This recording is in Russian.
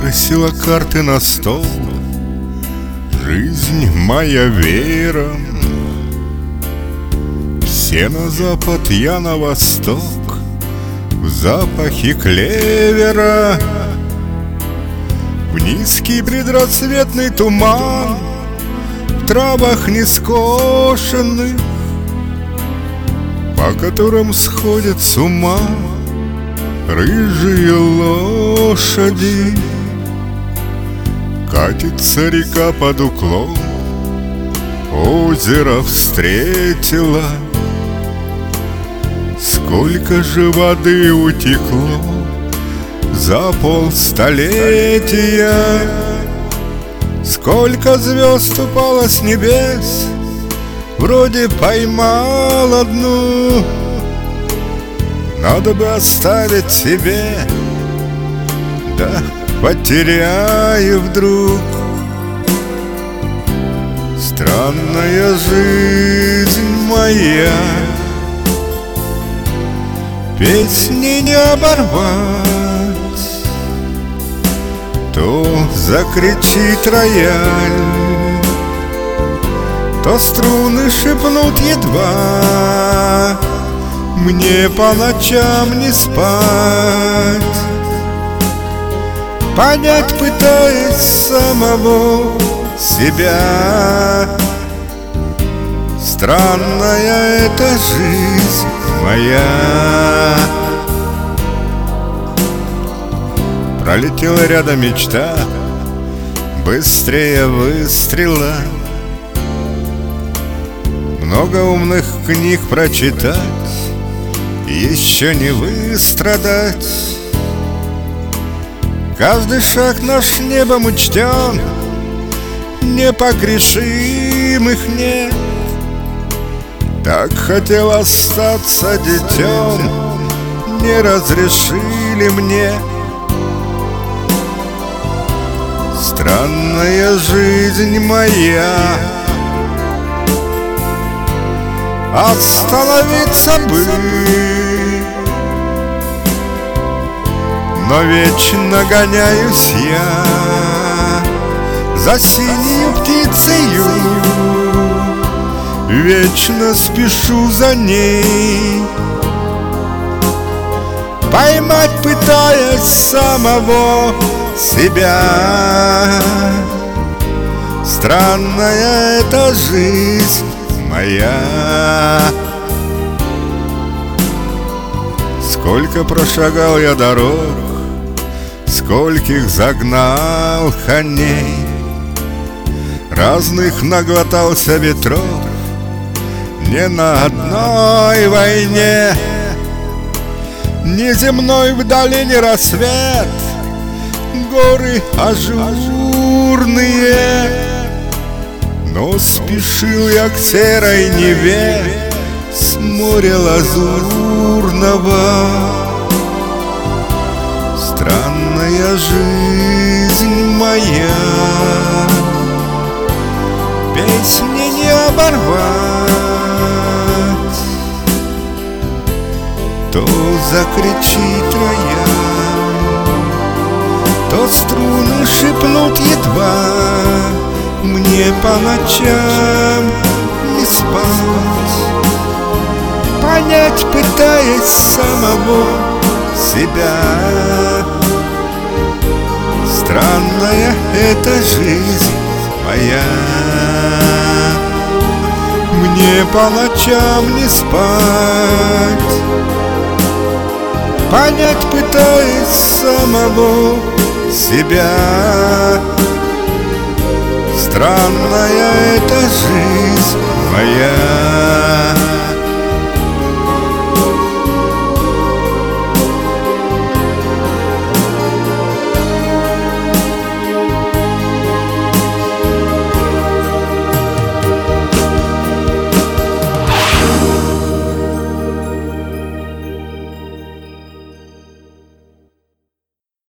Бросила карты на стол жизнь моя веером. Все на запад, я на восток, в запахе клевера, в низкий предрассветный туман, в травах нескошенных, по которым сходят с ума рыжие лошади. Катится река под уклон, озеро встретила. Сколько же воды утекло за полстолетия, сколько звезд упало с небес, вроде поймал одну. Надо бы оставить себе, да потеряю вдруг. Странная жизнь моя, песни не оборвать. То закричит рояль, то струны шепнут едва. Мне по ночам не спать, понять пытаясь самого себя. Странная эта жизнь моя. Пролетела рядом мечта быстрее выстрела. Много умных книг прочитать, еще не выстрадать. Каждый шаг наш небом учтен, непогрешимых нет. Так хотел остаться детем, не разрешили мне. Странная жизнь моя, остановиться бы, но вечно гоняюсь я за синей птицею, вечно спешу за ней, поймать пытаясь самого себя. Странная эта жизнь моя. Сколько прошагал я дорог, скольких загнал коней, разных наглотался ветров, не на одной войне. Неземной в долине рассвет, горы ажурные, но спешил я к серой Неве с моря лазурного. Странная жизнь моя, песни не оборвать. То закричит рояль, то струны шепнут едва. Мне по ночам не спать, понять пытаясь самого себя. Странная эта жизнь моя. Мне по ночам не спать, понять пытаясь самого себя. Странная эта жизнь моя.